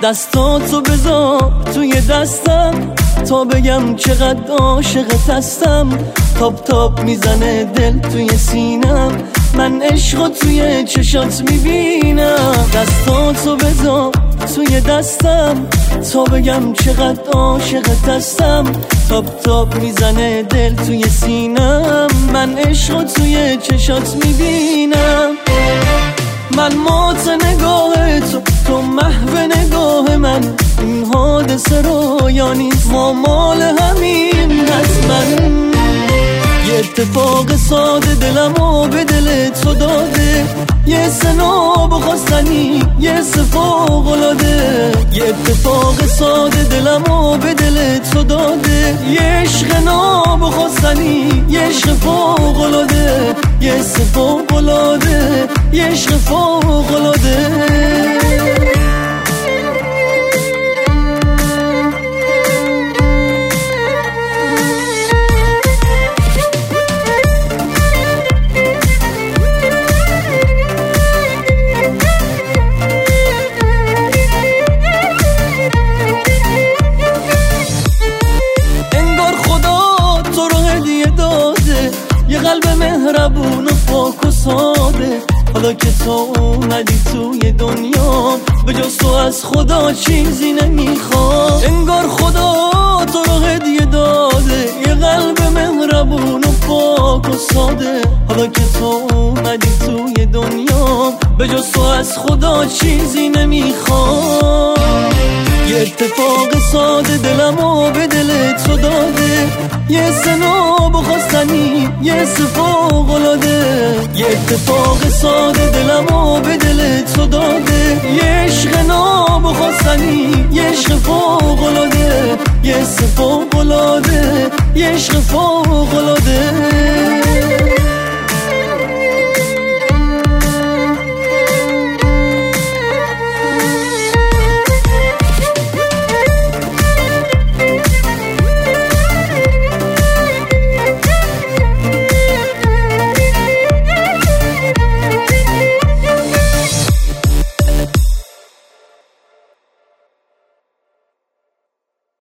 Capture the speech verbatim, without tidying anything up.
دستاتو بذار توی دستم تا بگم چقدر عاشقت هستم. تاپ تاپ میزنه دل توی سینم، من عشقو توی چشات میبینم. دستاتو بذار توی دستم تا بگم چقدر عاشقت هستم. تاپ تاپ میزنه دل توی سینم، من عشقو توی چشات میبینم. من مات نگاه تو، تو محو نگاه من. این حادثه رویا نیست، ما مال همین حتما. یه اتفاق ساده دلمو به دل تو داده، یه سناب خواستنی یه فوق العاده. یه اتفاق ساده دلمو به دل تو داده، یه عشق ناب خواستنی یه عشق فوق العاده. یه فوق العاده، یه عشق فوق العاده. یه قلب مهربون و پاک و ساده، حالا که تو اومدی توی دنیا به جز تو از خدا چیزی نمیخواد. انگار خدا تو رو هدیه داده، یه قلب مهربون و پاک و ساده. حالا که تو اومدی توی دنیا به جز تو از خدا چیزی نمیخواد. یه اتفاق ساده دلمو به دل تو داده، یه سناب خواستنی یه فوق العاده. یه اتفاق ساده دلمو به دل تو داده، یه عشق ناب خواستنی یه عشق فوق العاده. یه فوق العاده، یه عشق فوق العاده.